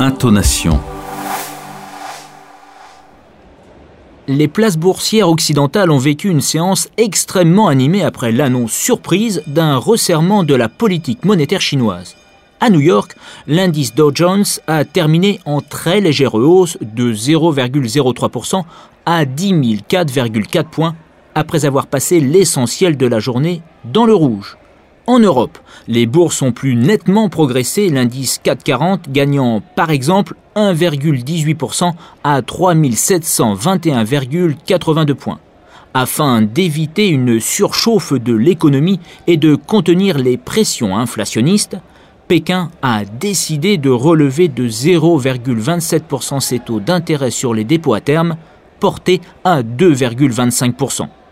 Intonation. Les places boursières occidentales ont vécu une séance extrêmement animée après l'annonce surprise d'un resserrement de la politique monétaire chinoise. À New York, l'indice Dow Jones a terminé en très légère hausse de 0,03% à 10 004,4 points après avoir passé l'essentiel de la journée dans le rouge. En Europe, les bourses ont plus nettement progressé, l'indice CAC 40 gagnant par exemple 1,18% à 3 721,82 points. Afin d'éviter une surchauffe de l'économie et de contenir les pressions inflationnistes, Pékin a décidé de relever de 0,27% ses taux d'intérêt sur les dépôts à terme, portés à 2,25%.